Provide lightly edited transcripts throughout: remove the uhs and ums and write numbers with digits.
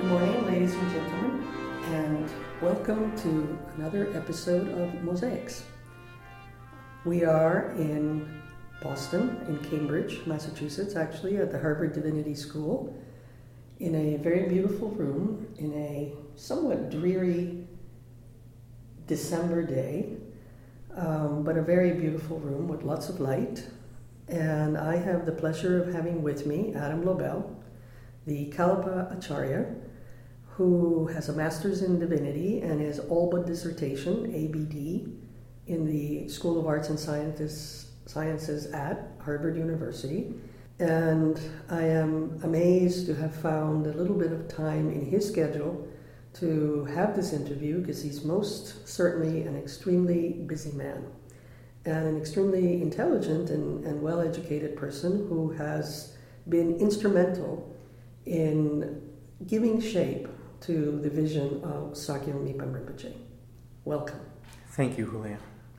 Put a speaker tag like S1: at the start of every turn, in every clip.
S1: Good morning, ladies and gentlemen, and welcome to another episode of Mosaics. We are in Boston, in Cambridge, Massachusetts, actually, at the Harvard Divinity School, in a very beautiful room, in a somewhat dreary December day, but a very beautiful room with lots of light. And I have the pleasure of having with me Adam Lobel, the Kalapa Acharya, who has a master's in divinity and his all-but dissertation, ABD, in the School of Arts and Sciences at Harvard University. And I am amazed to have found a little bit of time in his schedule to have this interview, because he's most certainly an extremely busy man and an extremely intelligent and well-educated person who has been instrumental in giving shape to the vision of Sakyamuni Rinpoche. Welcome.
S2: Thank you, Julia.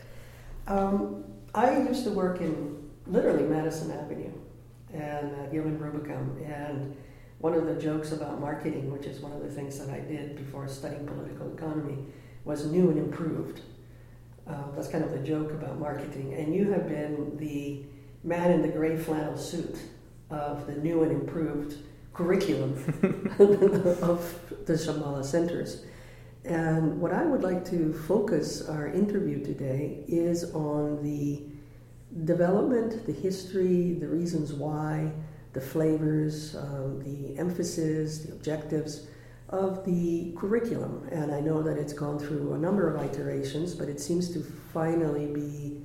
S1: I used to work in literally Madison Avenue and Gilman Rubicam, and one of the jokes about marketing, which is one of the things that I did before studying political economy, was new and improved. That's kind of the joke about marketing. And you have been the man in the gray flannel suit of the new and improved curriculum of the Shambhala centers. And what I would like to focus our interview today is on the development, the history, the reasons why, the flavors, the emphasis, the objectives of the curriculum. And I know that it's gone through a number of iterations, but it seems to finally be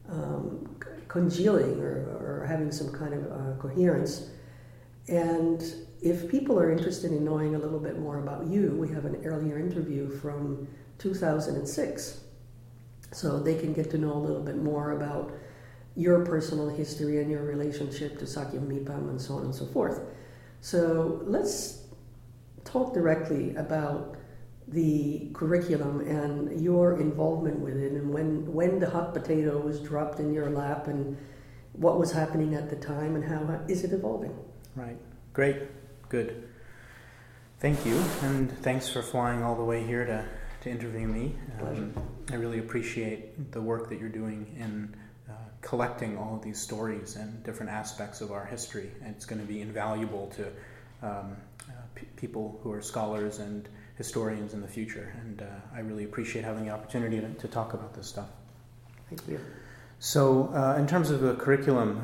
S1: congealing or having some kind of coherence. And if people are interested in knowing a little bit more about you, we have an earlier interview from 2006. So they can get to know a little bit more about your personal history and your relationship to Sakyamuni and so on and so forth. So let's talk directly about the curriculum and your involvement with it, and when the hot potato was dropped in your lap and what was happening at the time and how is it evolving?
S2: Right. Great. Good. Thank you, and thanks for flying all the way here to interview me.
S1: Pleasure.
S2: I really appreciate the work that you're doing in collecting all of these stories and different aspects of our history. And it's going to be invaluable to people who are scholars and historians in the future. And I really appreciate having the opportunity to talk about this stuff.
S1: Thank you.
S2: So in terms of the curriculum,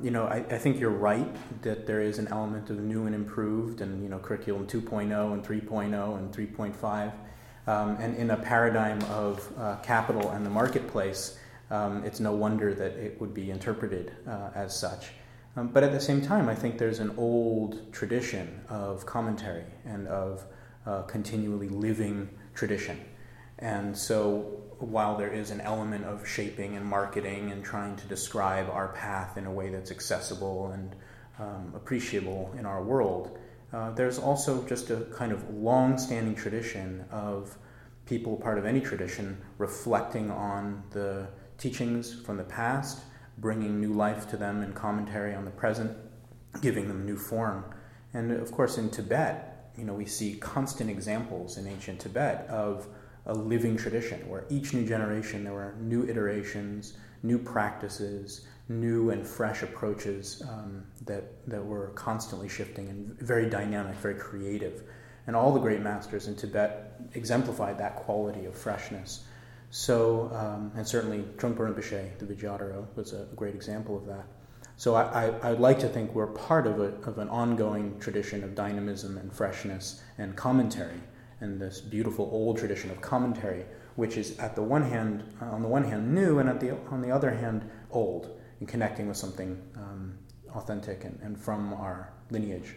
S2: I think you're right that there is an element of new and improved, and curriculum 2.0 and 3.0 and 3.5. And in a paradigm of capital and the marketplace, it's no wonder that it would be interpreted as such. But at the same time, I think there's an old tradition of commentary and of continually living tradition. And so while there is an element of shaping and marketing and trying to describe our path in a way that's accessible and appreciable in our world, there's also just a kind of long-standing tradition of people, part of any tradition, reflecting on the teachings from the past, bringing new life to them in commentary on the present, giving them new form. And of course in Tibet, we see constant examples in ancient Tibet of a living tradition where each new generation there were new iterations, new practices, new and fresh approaches that were constantly shifting and very dynamic, very creative. And all the great masters in Tibet exemplified that quality of freshness. So, and certainly Trungpa Rinpoche, the Vijayadhara, was a great example of that. So I'd like to think we're part of an ongoing tradition of dynamism and freshness and commentary, and this beautiful old tradition of commentary, which is on the one hand new, and on the other hand old, and connecting with something authentic and from our lineage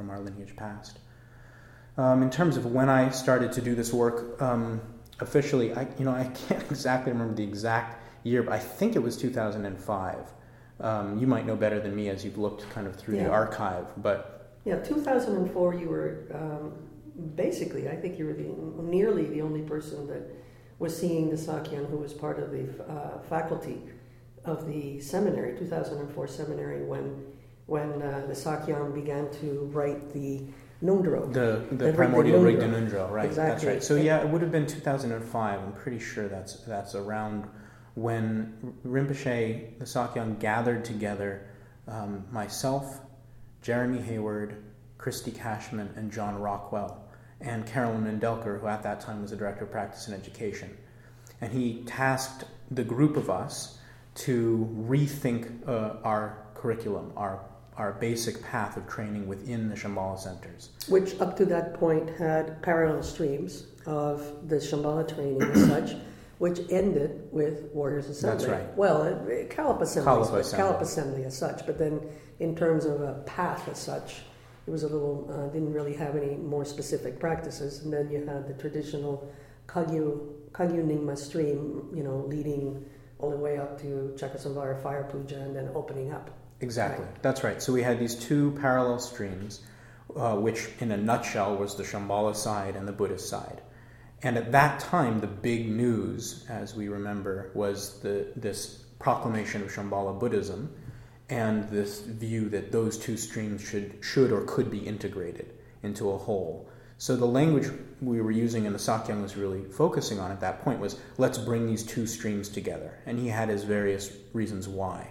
S2: past. In terms of when I started to do this work officially, I can't exactly remember the exact year, but I think it was 2005. You might know better than me as you've looked kind of through the archive, but
S1: 2004. You were. Basically, I think you were nearly the only person that was seeing the Sakyan who was part of the faculty of the seminary, 2004 seminary, when the Sakyan began to write the Nundro.
S2: The primordial Rigda Nundro, right?
S1: Exactly.
S2: That's right. So yeah, it would have been 2005. I'm pretty sure that's around when Rinpoche, the Sakyong, gathered together myself, Jeremy Hayward, Christy Cashman, and John Rockwell, and Carolyn Mendelker, who at that time was the Director of Practice and Education. And he tasked the group of us to rethink our curriculum, our basic path of training within the Shambhala centers.
S1: Which up to that point had parallel streams of the Shambhala training as such, which ended with Warriors Assembly.
S2: That's right.
S1: Well, Kalapa Assembly as such, but then in terms of a path as such, it was a little, didn't really have any more specific practices. And then you had the traditional Kagyu Nyingma stream, leading all the way up to Chakasambhara Fire Puja and then opening up.
S2: Exactly. Right. That's right. So we had these two parallel streams, which in a nutshell was the Shambhala side and the Buddhist side. And at that time, the big news, as we remember, was this proclamation of Shambhala Buddhism and this view that those two streams should or could be integrated into a whole. So the language we were using and the Sakyong was really focusing on at that point was, let's bring these two streams together. And he had his various reasons why,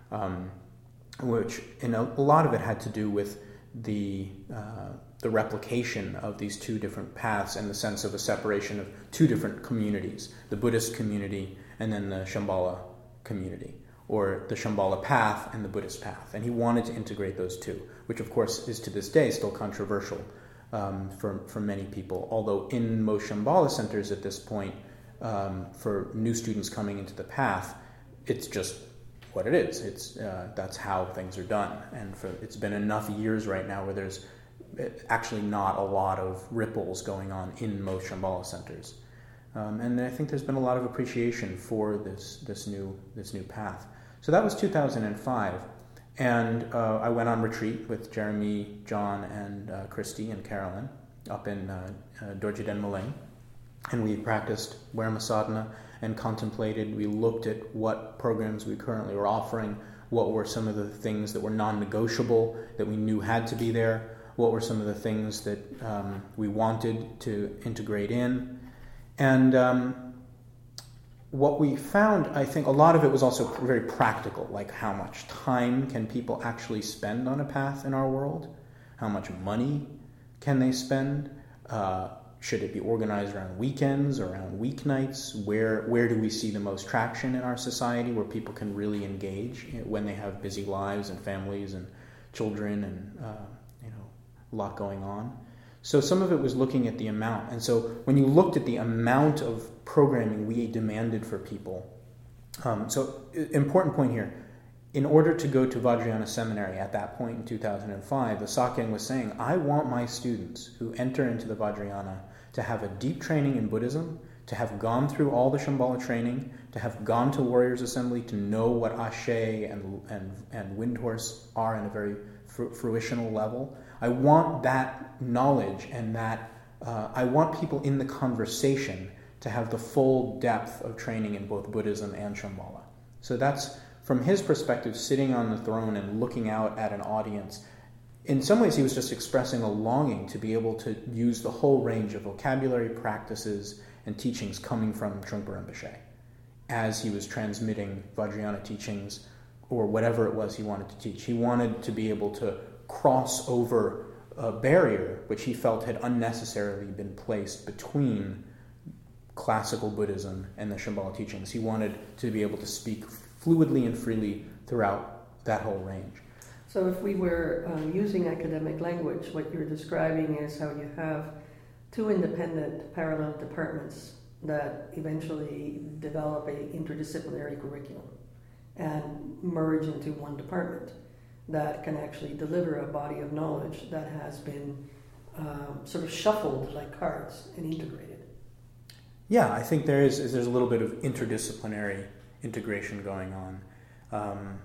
S2: which a lot of it had to do with the replication of these two different paths and the sense of a separation of two different communities, the Buddhist community and then the Shambhala community, or the Shambhala path and the Buddhist path. And he wanted to integrate those two, which of course is to this day still controversial for many people. Although in most Shambhala centers at this point, for new students coming into the path, it's just what it is. That's how things are done. And it's been enough years right now where there's actually not a lot of ripples going on in most Shambhala centers. And I think there's been a lot of appreciation for this new path. So that was 2005. And I went on retreat with Jeremy, John, and Christy and Carolyn up in Dorje Den Maling. And we practiced Werma Sadhana and contemplated. We looked at what programs we currently were offering, what were some of the things that were non-negotiable that we knew had to be there, what were some of the things that we wanted to integrate in. And what we found, I think a lot of it was also very practical, like how much time can people actually spend on a path in our world? How much money can they spend? Should it be organized around weekends, around weeknights? Where do we see the most traction in our society where people can really engage when they have busy lives and families and children and a lot going on? So some of it was looking at the amount. And so when you looked at the amount of programming we demanded for people, so important point here, in order to go to Vajrayana Seminary at that point in 2005, the Sakyong was saying, I want my students who enter into the Vajrayana to have a deep training in Buddhism, to have gone through all the Shambhala training, to have gone to Warriors Assembly, to know what Ashe and Windhorse are in a very fruitional level. I want that knowledge and that I want people in the conversation to have the full depth of training in both Buddhism and Shambhala. So that's, from his perspective, sitting on the throne and looking out at an audience. In some ways, he was just expressing a longing to be able to use the whole range of vocabulary, practices, and teachings coming from Trungpa Rinpoche as he was transmitting Vajrayana teachings or whatever it was he wanted to teach. He wanted to be able to cross over a barrier which he felt had unnecessarily been placed between classical Buddhism and the Shambhala teachings. He wanted to be able to speak fluidly and freely throughout that whole range.
S1: So if we were using academic language, what you're describing is how you have two independent parallel departments that eventually develop a interdisciplinary curriculum and merge into one department that can actually deliver a body of knowledge that has been sort of shuffled like cards and integrated.
S2: Yeah, I think there's a little bit of interdisciplinary integration going on.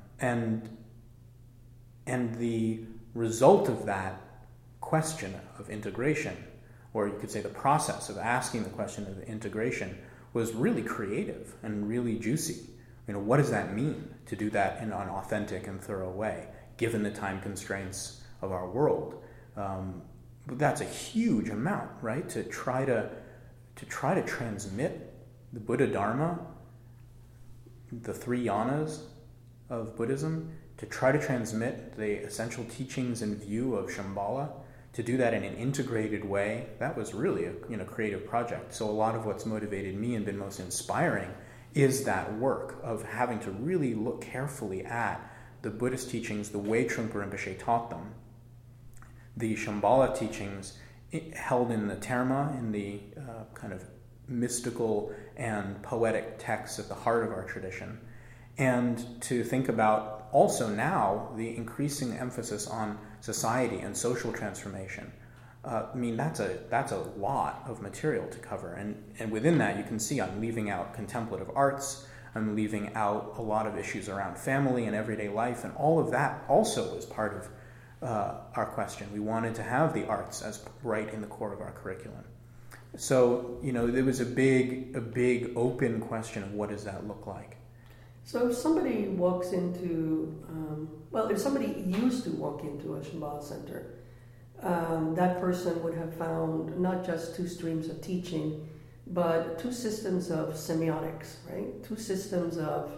S2: And the result of that question of integration, or you could say the process of asking the question of integration, was really creative and really juicy. What does that mean to do that in an authentic and thorough way, given the time constraints of our world? that's a huge amount, right? To try to transmit the Buddha Dharma, the 3 yanas of Buddhism, to try to transmit the essential teachings and view of Shambhala, to do that in an integrated way, that was really a creative project. So a lot of what's motivated me and been most inspiring is that work of having to really look carefully at the Buddhist teachings, the way Trungpa Rinpoche taught them, the Shambhala teachings held in the terma, in the kind of mystical and poetic texts at the heart of our tradition, and to think about also now the increasing emphasis on society and social transformation. That's a lot of material to cover, and within that you can see I'm leaving out contemplative arts, I'm leaving out a lot of issues around family and everyday life, and all of that also was part of our question. We wanted to have the arts as right in the core of our curriculum. So, there was a big open question of what does that look like?
S1: So if somebody walks into, if somebody used to walk into a Shambhala center, that person would have found not just 2 streams of teaching, but 2 systems of semiotics, right? 2 systems of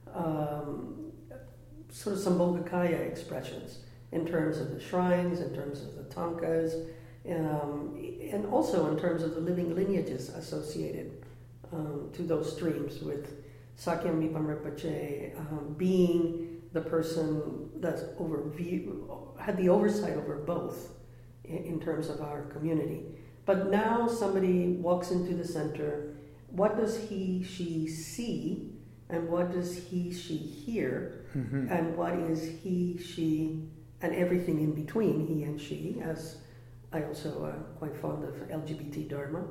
S1: sort of Sambhogakaya expressions in terms of the shrines, in terms of the tankas, and also in terms of the living lineages associated to those streams, with Sakyam Mipham Rinpoche being the person that's had the oversight over both in terms of our community. But now somebody walks into the center, what does she see, and what does she hear, and what is she, and everything in between, he and she, as I also quite fond of LGBT Dharma.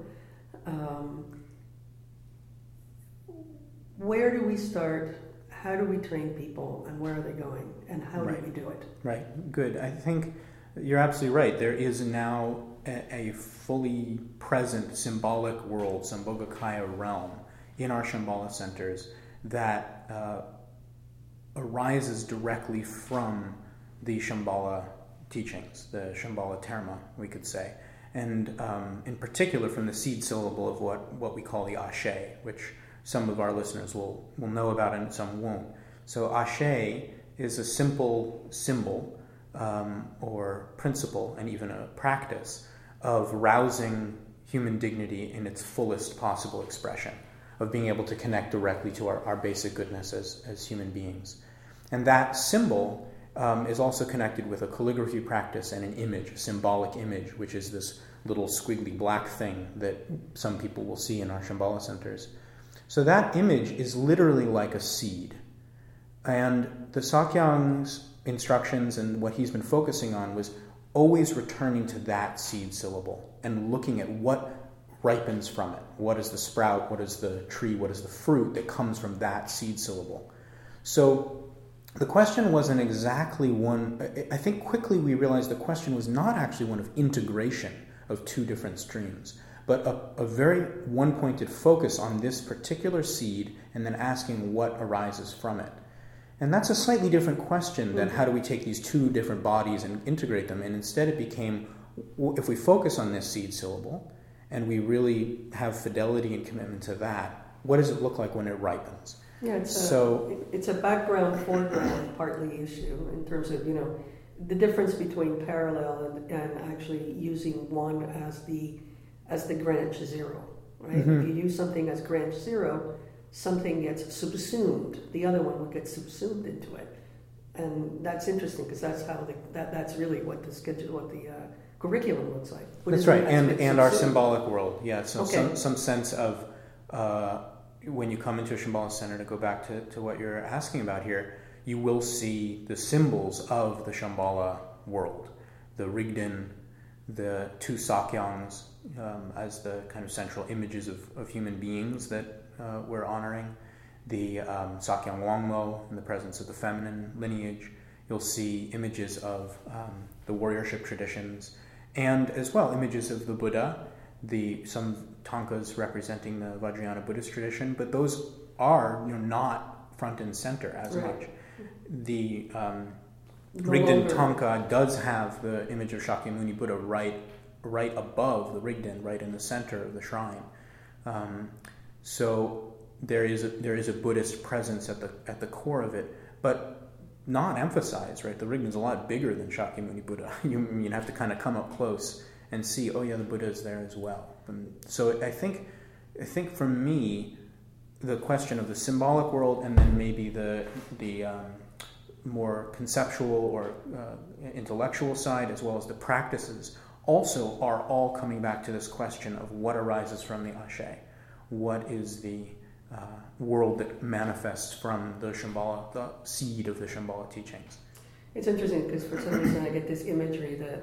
S1: Where do we start? How do we train people, and where are they going, and how do we do it?
S2: Right, good. I think you're absolutely right. There is now a fully present symbolic world, Sambhogakaya realm, in our Shambhala centers that arises directly from the Shambhala teachings, the Shambhala terma, we could say, and in particular from the seed syllable of what we call the Ashe, which some of our listeners will know about and some won't. So Ashe is a simple symbol or principle and even a practice of rousing human dignity in its fullest possible expression, of being able to connect directly to our basic goodness as human beings. And that symbol is also connected with a calligraphy practice and an image, a symbolic image, which is this little squiggly black thing that some people will see in our Shambhala centers. So that image is literally like a seed. And the Sakyang's instructions and what he's been focusing on was always returning to that seed syllable and looking at what ripens from it. What is the sprout? What is the tree? What is the fruit that comes from that seed syllable? So the question wasn't exactly one. I think quickly we realized the question was not actually one of integration of 2 different streams, but a very one-pointed focus on this particular seed and then asking what arises from it. And that's a slightly different question than how do we take these 2 different bodies and integrate them, and instead it became, if we focus on this seed syllable and we really have fidelity and commitment to that, what does it look like when it ripens?
S1: Yeah, it's a background, foreground partly issue in terms of, the difference between parallel and actually using one as the branch 0, right?
S2: Mm-hmm.
S1: If you use something as branch 0, something gets subsumed. The other one will get subsumed into it, and that's interesting because that's how that's really what the curriculum looks like.
S2: That's right, and our symbolic world. Yeah, so
S1: okay.
S2: some sense of when you come into a Shambhala center, to go back to what you're asking about here, you will see the symbols of the Shambhala world, the Rigden, the 2 Sakyangs as the kind of central images of human beings that we're honoring, the Sakyang Wangmo in the presence of the feminine lineage. You'll see images of the warriorship traditions, and as well images of the Buddha, some tankas representing the Vajrayana Buddhist tradition, but those are not front and center as much. The Rigden Tanka does have the image of Shakyamuni Buddha right right above the Rigden, right in the center of the shrine. So there is a Buddhist presence at the core of it, but not emphasized, right? The Rigden's a lot bigger than Shakyamuni Buddha. You have to kind of come up close and see, oh yeah, the Buddha is there as well. And so I think for me, the question of the symbolic world and then maybe the more conceptual or intellectual side, as well as the practices, also are all coming back to this question of what arises from the Ashe. What is the world that manifests from the Shambhala, the seed of the Shambhala teachings?
S1: It's interesting because for some reason I get this imagery that,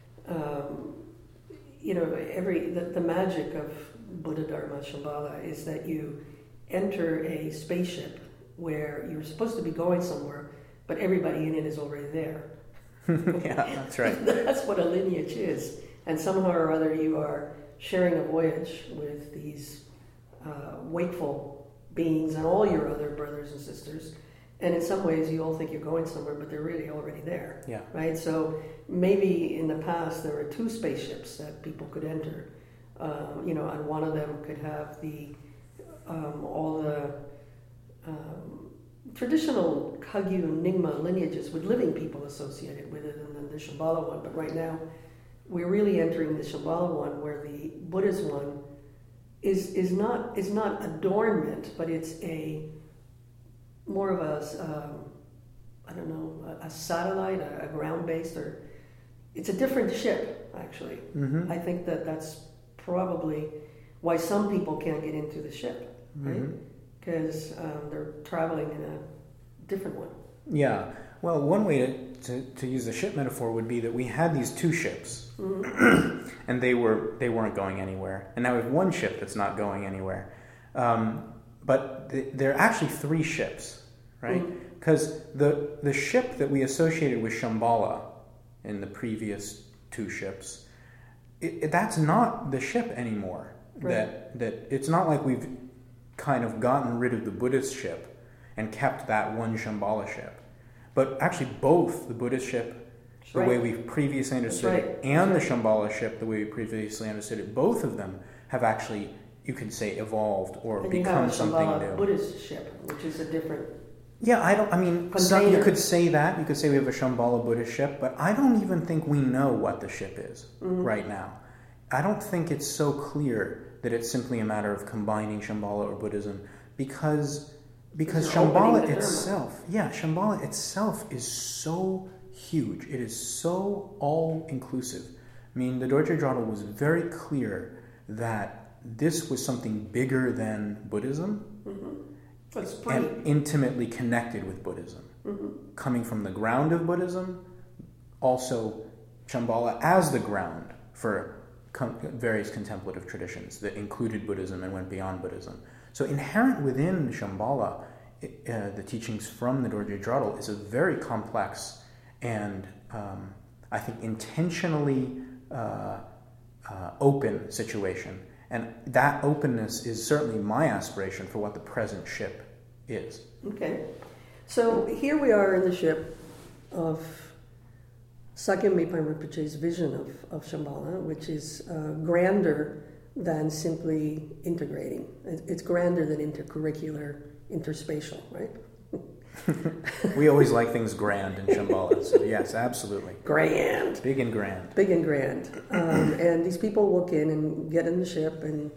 S1: the magic of Buddha Dharma Shambhala is that you enter a spaceship where you're supposed to be going somewhere, but everybody in it is already there.
S2: Yeah, that's right.
S1: That's what a lineage is. And somehow or other you are sharing a voyage with these wakeful beings and all your other brothers and sisters. And in some ways you all think you're going somewhere, but they're really already there.
S2: Yeah.
S1: Right? So maybe in the past there were 2 spaceships that people could enter. And one of them could have all the traditional Kagyu and Nyingma lineages with living people associated with it, and then the Shambhala one. But right now, we're really entering the Shambhala one, where the Buddha's one is not adornment, but it's a more of a satellite, a ground-based, or it's a different ship actually. Mm-hmm. I think that's probably why some people can't get into the ship, right? Because they're traveling in a different one.
S2: Yeah. Well, one way to use the ship metaphor would be that we had these 2 ships, and they weren't going anywhere, and now we have one ship that's not going anywhere. But there are actually 3 ships, right? Because the ship that we associated with Shambhala in the previous 2 ships, that's not the ship anymore. Right. That it's not like we've kind of gotten rid of the Buddhist ship and kept that one Shambhala ship. But actually both the Buddhist ship, the way we previously understood it, and the Shambhala ship, the way we previously understood it, both of them have actually, you could say, evolved or become something new.
S1: Buddhist ship, which is a different...
S2: Yeah, you could say that. You could say we have a Shambhala Buddhist ship, but I don't even think we know what the ship is right now. I don't think it's so clear that it's simply a matter of combining Shambhala or Buddhism, because Shambhala itself is so huge. It is so all-inclusive. I mean, the Dorje Drottel was very clear that this was something bigger than Buddhism and intimately connected with Buddhism. Coming from the ground of Buddhism, also Shambhala as the ground for various contemplative traditions that included Buddhism and went beyond Buddhism. So inherent within Shambhala, the teachings from the Dorje Drottel is a very complex and I think intentionally open situation. And that openness is certainly my aspiration for what the present ship is.
S1: Okay. So here we are in the ship of Sakya Mipham Rinpoche's vision of Shambhala, which is grander than simply integrating. It's grander than intercurricular, interspatial, right?
S2: We always like things grand in Shambhala, so yes, absolutely.
S1: Grand.
S2: Big and grand.
S1: Big and grand. And these people walk in and get in the ship, and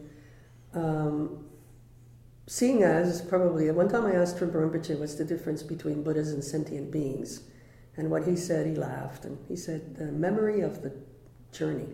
S1: seeing as probably, at one time I asked Trungpa Rinpoche what's the difference between Buddhas and sentient beings. And what he said, he laughed, and he said, the memory of the journey.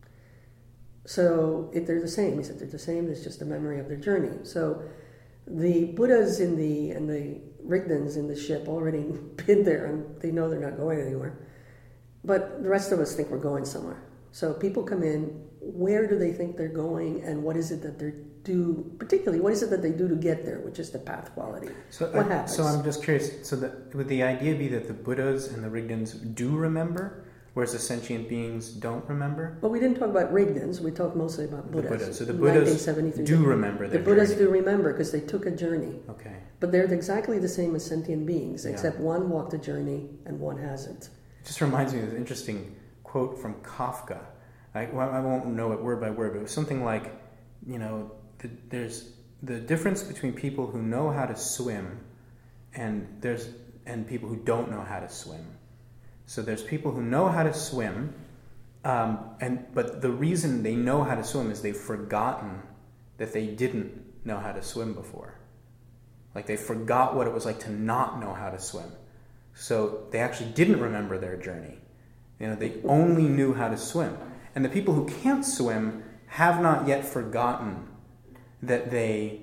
S1: So they're the same. He said they're the same, it's just the memory of their journey. So the Buddhas and the Rigdens in the ship already been there, and they know they're not going anywhere. But the rest of us think we're going somewhere. So people come in, where do they think they're going, and what is it that they do, particularly, what is it that they do to get there, which is the path quality?
S2: So
S1: what happens?
S2: So I'm just curious, so would the idea be that the Buddhas and the Rigdens do remember, whereas the sentient beings don't remember?
S1: Well, we didn't talk about Rigdens, we talked mostly about Buddhas.
S2: So the Buddhas do remember their
S1: The Buddhas
S2: journey.
S1: do remember because they took a journey.
S2: Okay.
S1: But they're exactly the same as sentient beings, except one walked a journey and one hasn't.
S2: It just reminds me of an interesting quote from Kafka. I won't know it word by word, but it was something like, there's the difference between people who know how to swim and people who don't know how to swim. So there's people who know how to swim, but the reason they know how to swim is they've forgotten that they didn't know how to swim before. Like they forgot what it was like to not know how to swim. So they actually didn't remember their journey. They only knew how to swim. And the people who can't swim have not yet forgotten that they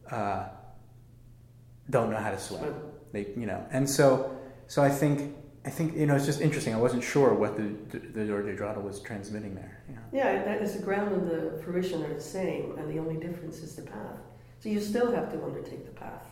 S2: don't know how to swim. And so I think it's just interesting. I wasn't sure what the Jorge Dorado was transmitting there.
S1: Yeah, that is the ground and the fruition are the same, and the only difference is the path. So you still have to undertake the path.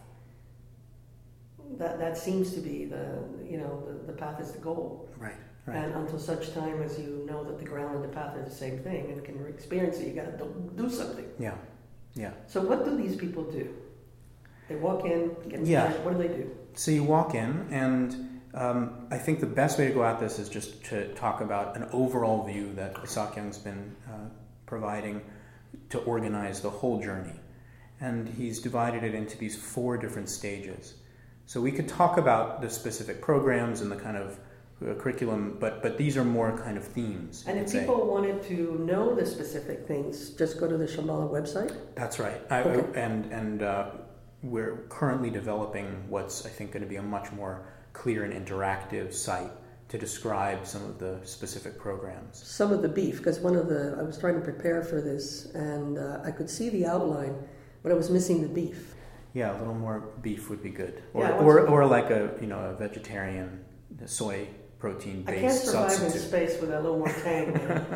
S1: That seems to be the path is the goal.
S2: Right.
S1: And until such time as you know that the ground and the path are the same thing and can experience it, you got to do something.
S2: Yeah.
S1: So what do these people do? They walk in, get inspired. What do they do?
S2: So you walk in, and I think the best way to go at this is just to talk about an overall view that Sakyong's been providing to organize the whole journey. And he's divided it into these 4 different stages. So we could talk about the specific programs and the kind of curriculum, but these are more kind of themes.
S1: And if people wanted to know the specific things, just go to the Shambhala website?
S2: That's right.
S1: Okay.
S2: And we're currently developing what's, I think, going to be a much more clear and interactive site to describe some of the specific programs.
S1: Some of the beef, because I was trying to prepare for this, and I could see the outline, but I was missing the beef.
S2: Yeah, a little more beef would be good.
S1: Or
S2: like a vegetarian soy protein-based substitute.
S1: I can't survive in space with a little more tang.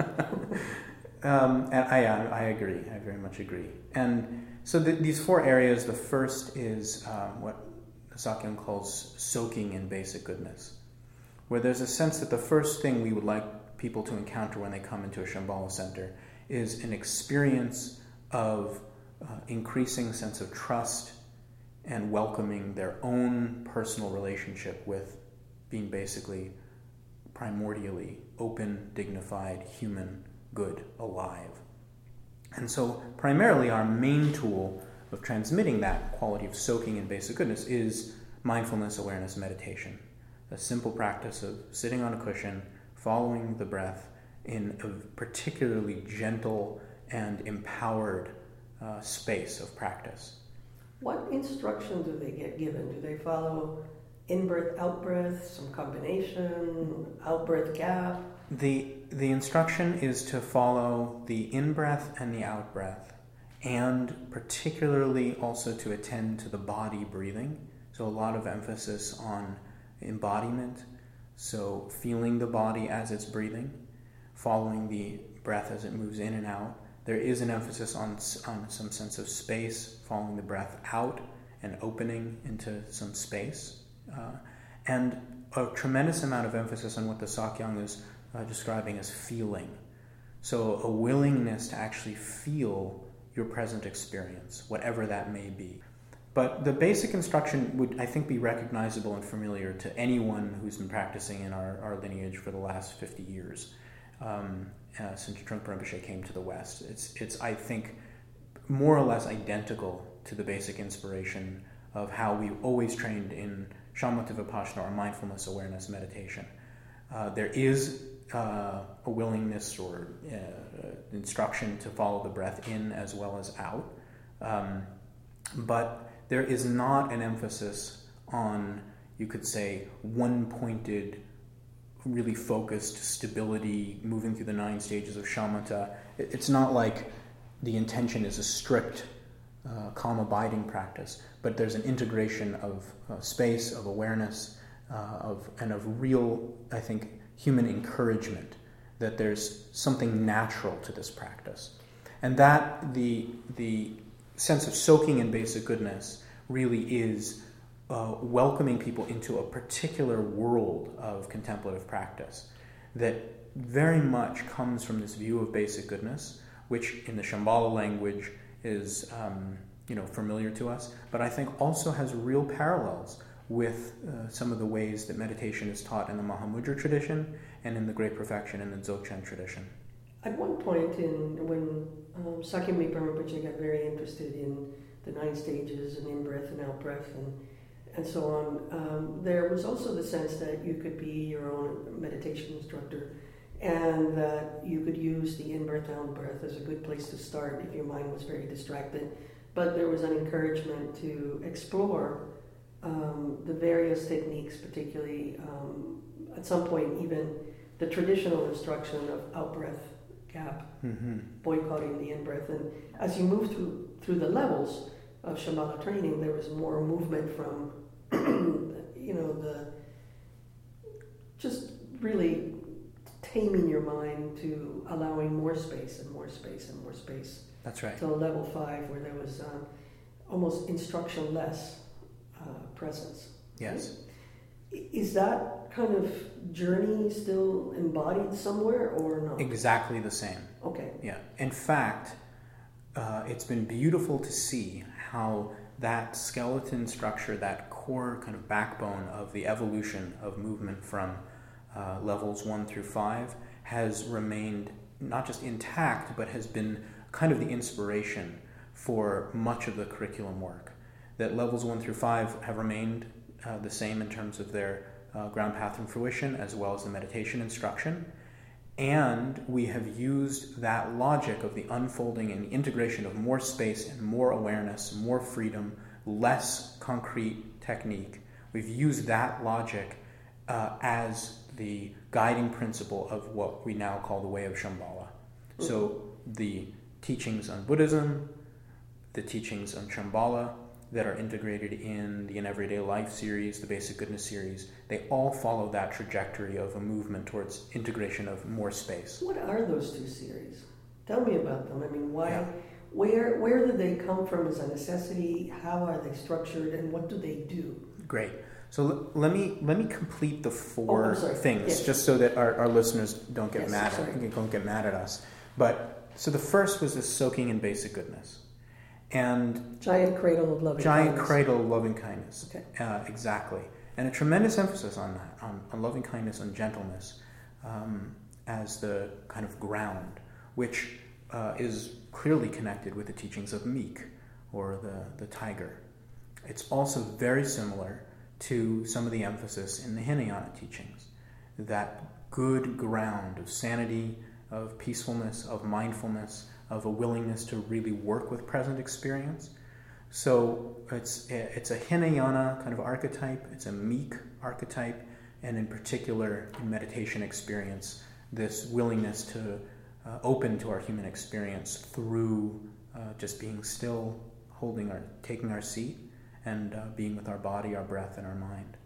S2: And I agree. I very much agree. And so these 4 areas, the first is what Sakyong calls soaking in basic goodness, where there's a sense that the first thing we would like people to encounter when they come into a Shambhala center is an experience of increasing sense of trust and welcoming their own personal relationship with being basically primordially open, dignified, human, good, alive. And so primarily our main tool of transmitting that quality of soaking in basic goodness is mindfulness, awareness, meditation. A simple practice of sitting on a cushion, following the breath in a particularly gentle and empowered space of practice.
S1: What instruction do they get given? Do they follow in-breath, out-breath, some combination, out-breath gap?
S2: The instruction is to follow the in-breath and the out-breath, and particularly also to attend to the body breathing. So a lot of emphasis on embodiment, so feeling the body as it's breathing, following the breath as it moves in and out. There is an emphasis on some sense of space, following the breath out and opening into some space. And a tremendous amount of emphasis on what the Sakyong is describing as feeling. So a willingness to actually feel your present experience, whatever that may be. But the basic instruction would, I think, be recognizable and familiar to anyone who's been practicing in our lineage for the last 50 years. Since Trungpa Rinpoche came to the West. It's I think, more or less identical to the basic inspiration of how we've always trained in Shamatha Vipassana or mindfulness, awareness, meditation. There is a willingness or instruction to follow the breath in as well as out, but there is not an emphasis on, you could say, one-pointed, really focused stability, moving through the 9 stages of shamatha. It's not like the intention is a strict calm abiding practice, but there's an integration of space, of awareness, and of real, I think, human encouragement that there's something natural to this practice. And that the sense of soaking in basic goodness really is welcoming people into a particular world of contemplative practice that very much comes from this view of basic goodness, which in the Shambhala language is familiar to us, but I think also has real parallels with some of the ways that meditation is taught in the Mahamudra tradition and in the Great Perfection in the Dzogchen tradition.
S1: At one point, when Sakya Mipa Rinpoche got very interested in the 9 stages and in-breath and out-breath and so on, there was also the sense that you could be your own meditation instructor, and that you could use the in-breath, out-breath as a good place to start if your mind was very distracted. But there was an encouragement to explore the various techniques, particularly at some point even the traditional instruction of out-breath gap, boycotting the in-breath. And as you move through the levels of Shambhala training, there was more movement from, the just really taming your mind to allowing more space and more space and more space.
S2: That's right.
S1: Till level 5, where there was almost instruction-less presence.
S2: Yes.
S1: Is that kind of journey still embodied somewhere or not?
S2: Exactly the same.
S1: Okay.
S2: Yeah. In fact, it's been beautiful to see how that skeleton structure, that core kind of backbone of the evolution of movement from levels 1 through 5 has remained not just intact, but has been kind of the inspiration for much of the curriculum work. That levels 1 through 5 have remained the same in terms of their ground path and fruition, as well as the meditation instruction. And we have used that logic of the unfolding and the integration of more space and more awareness, more freedom, less concrete technique. We've used that logic as the guiding principle of what we now call the way of Shambhala. Mm-hmm. So the teachings on Buddhism, the teachings on Shambhala that are integrated in the In Everyday Life series, the Basic Goodness series, they all follow that trajectory of a movement towards integration of more space.
S1: What are those 2 series? Tell me about them. I mean, why? Yeah. Where did they come from as a necessity? How are they structured, and what do they do?
S2: Great. So let me complete the 4 things, yes, just so that our listeners don't get mad at us. But so the first was this soaking in basic goodness. And
S1: giant cradle of loving
S2: kindness. Okay. Exactly. And a tremendous emphasis on that, on loving kindness and gentleness as the kind of ground, which is clearly connected with the teachings of Meek, or the tiger. It's also very similar to some of the emphasis in the Hinayana teachings, that good ground of sanity, of peacefulness, of mindfulness, of a willingness to really work with present experience. So it's a Hinayana kind of archetype, it's a Meek archetype, and in particular in meditation experience, this willingness to open to our human experience through just being still, taking our seat, and being with our body, our breath, and our mind.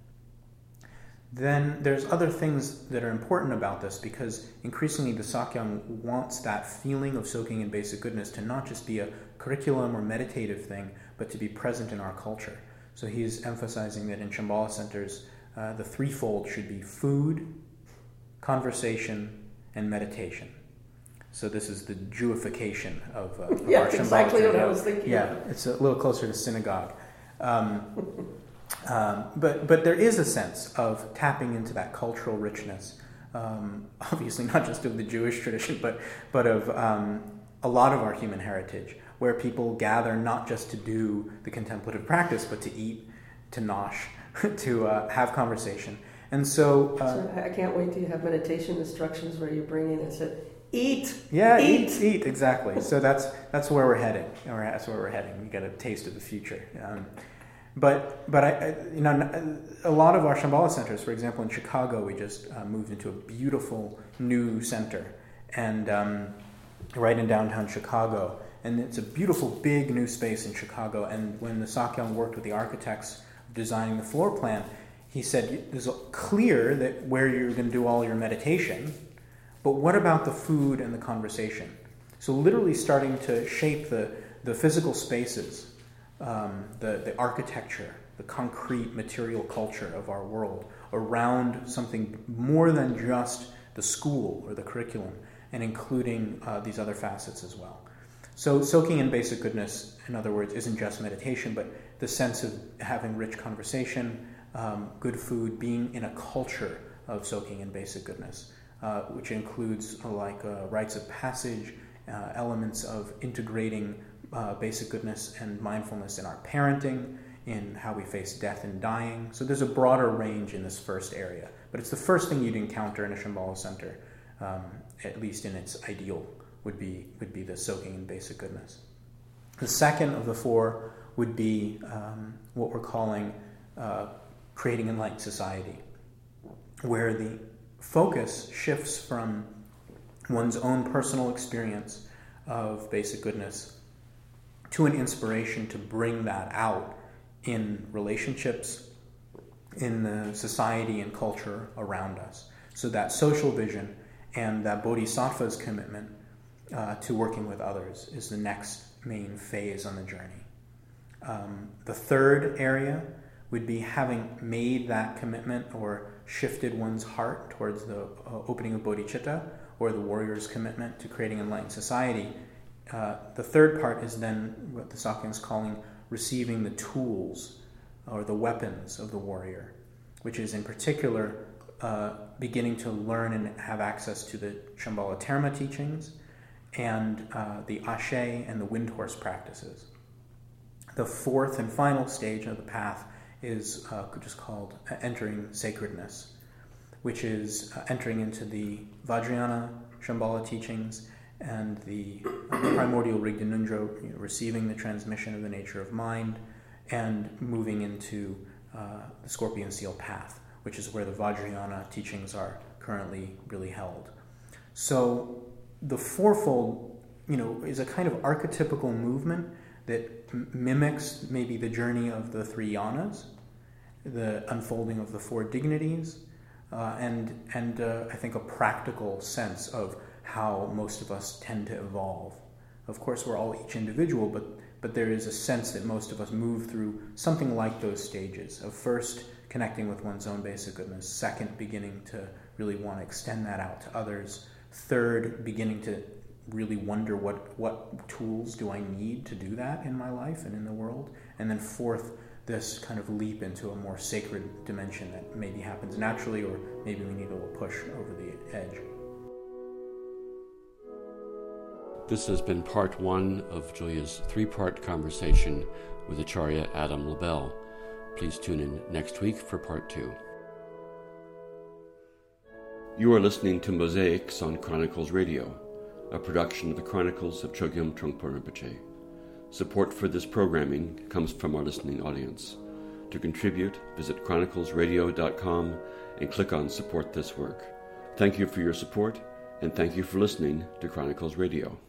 S2: Then there's other things that are important about this, because increasingly the Sakyong wants that feeling of soaking in basic goodness to not just be a curriculum or meditative thing, but to be present in our culture. So he's emphasizing that in Shambhala centers, the threefold should be food, conversation, and meditation. So this is the Jewification of our Shambhala.
S1: Yeah, exactly what I was thinking.
S2: Yeah, it's a little closer to synagogue. But there is a sense of tapping into that cultural richness, obviously not just of the Jewish tradition, but of a lot of our human heritage, where people gather not just to do the contemplative practice, but to eat, to nosh, to have conversation. And so
S1: I can't wait till you have meditation instructions where you bring in and say, eat.
S2: Yeah, eat, exactly. So that's where we're heading. Or that's where we're heading. We got a taste of the future. But I a lot of our Shambhala centers, for example, in Chicago, we just moved into a beautiful new center, and right in downtown Chicago, and it's a beautiful big new space in Chicago. And when the Sakyong worked with the architects designing the floor plan, he said it's clear that where you're going to do all your meditation, but what about the food and the conversation? So literally starting to shape the physical spaces, the architecture, the concrete material culture of our world around something more than just the school or the curriculum, and including these other facets as well. So soaking in basic goodness, in other words, isn't just meditation, but the sense of having rich conversation, good food, being in a culture of soaking in basic goodness. which includes rites of passage, elements of integrating basic goodness and mindfulness in our parenting, in how we face death and dying. So there's a broader range in this first area, but it's the first thing you'd encounter in a Shambhala center, at least in its ideal, would be the soaking in basic goodness. The second of the four would be what we're calling creating enlightened society, where the focus shifts from one's own personal experience of basic goodness to an inspiration to bring that out in relationships, in the society and culture around us. So that social vision and that bodhisattva's commitment to working with others is the next main phase on the journey. The third area would be having made that commitment or shifted one's heart towards the opening of bodhicitta, or the warrior's commitment to creating enlightened society. The third part is then what the Sakya is calling receiving the tools or the weapons of the warrior, which is in particular beginning to learn and have access to the Shambhala Terma teachings and the Ashe and the wind horse practices. The fourth and final stage of the path is just called entering sacredness, which is entering into the Vajrayana Shambhala teachings and the primordial Rigdinundra, receiving the transmission of the nature of mind, and moving into the Scorpion Seal path, which is where the Vajrayana teachings are currently really held. So the fourfold, is a kind of archetypical movement that mimics maybe the journey of the three yanas, the unfolding of the four dignities, and I think a practical sense of how most of us tend to evolve. Of course, we're all each individual, but there is a sense that most of us move through something like those stages of first connecting with one's own basic goodness, second, beginning to really want to extend that out to others, third, beginning to really wonder what tools do I need to do that in my life and in the world, and then fourth, this kind of leap into a more sacred dimension that maybe happens naturally, or maybe we need a little push over the edge.
S3: This has been part one of Julia's three-part conversation with Acharya Adam Labelle. Please tune in next week for part two. You are listening to Mosaics on Chronicles Radio, a production of the Chronicles of Chogyam Trungpa Rinpoche. Support for this programming comes from our listening audience. To contribute, visit chroniclesradio.com and click on Support This Work. Thank you for your support, and thank you for listening to Chronicles Radio.